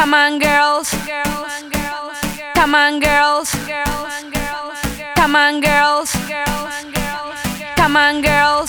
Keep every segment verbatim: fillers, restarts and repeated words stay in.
Come on, girls. Come on, girls. Come on, girls. Come on, girls.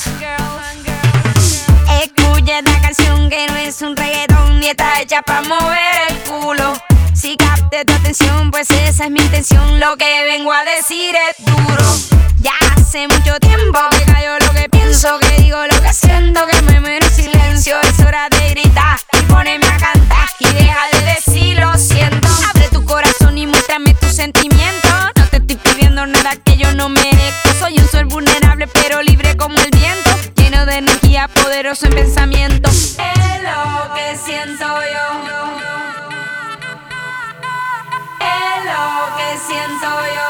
Escucha esta canción que no es un reggaetón ni está hecha para mover el culo. Si capte tu atención, pues esa es mi intención. Lo que vengo a decir es duro. Ya hace mucho tiempo que callo lo que pienso, que digo lo que siento, que me muero en silencio. Es hora de gritar y ponerme a cantar y deja de decir lo siento. Abre tu corazón y muéstrame tus sentimientos. No te estoy pidiendo nada que yo no merezco. Soy un sol vulnerable pero libre como el viento, lleno de energía, poderoso en pensamiento. Es lo que siento yo. Es lo que siento yo.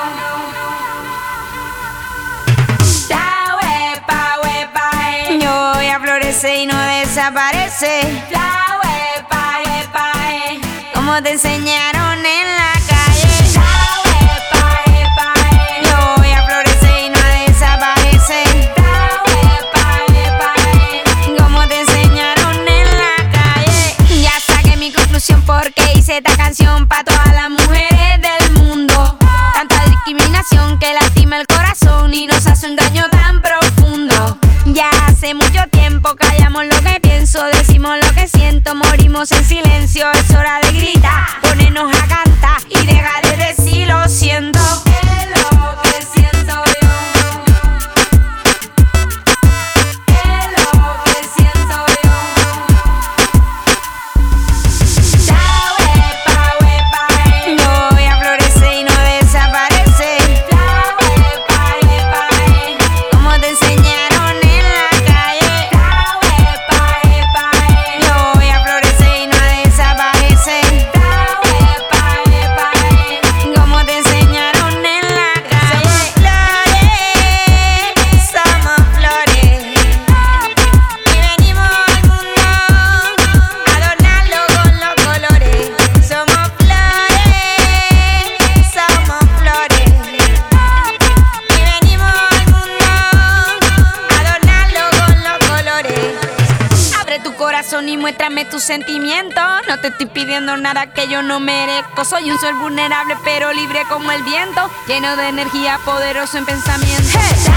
La huepa, huepa, eh. Yo voy a florecer y no desaparece. La huepa, huepa, eh. Como te enseñaron en la calle. La huepa, huepa, eh. Yo voy a florecer y no desaparece. La huepa, huepa, eh. Como te enseñaron en la calle. Ya saqué mi conclusión porque hice esta canción pa' todas las mujeres del mundo. Tanta discriminación que lastima el corazón y nos hace un daño tan profundo. Ya hace mucho tiempo callamos lo que pienso, decimos lo que siento, morimos en silencio. Es hora de gritar, ponernos a cantar y dejar de decir lo siento. Es lo que siento yo. Es lo que siento yo. La huepa, huepa, eh. Yo voy a florecer y no desaparece. La huepa, huepa, eh. Como te enseñaron en la calle. La huepa, huepa, eh. Yo voy a florecer y no desaparece. La huepa, huepa, eh. Como te enseñaron en la calle. Somos flores, somos flores. Y venimos al mundo a adornarlo con los colores. Somos flores, somos flores. Y venimos al mundo a adornarlo con los colores. Abre tu corazón y muéstrame tus sentimientos. No te estoy pidiendo nada que yo no merezco. Soy un sol vulnerable pero libre como el viento, lleno de energía, poderoso en pensamiento. Hey.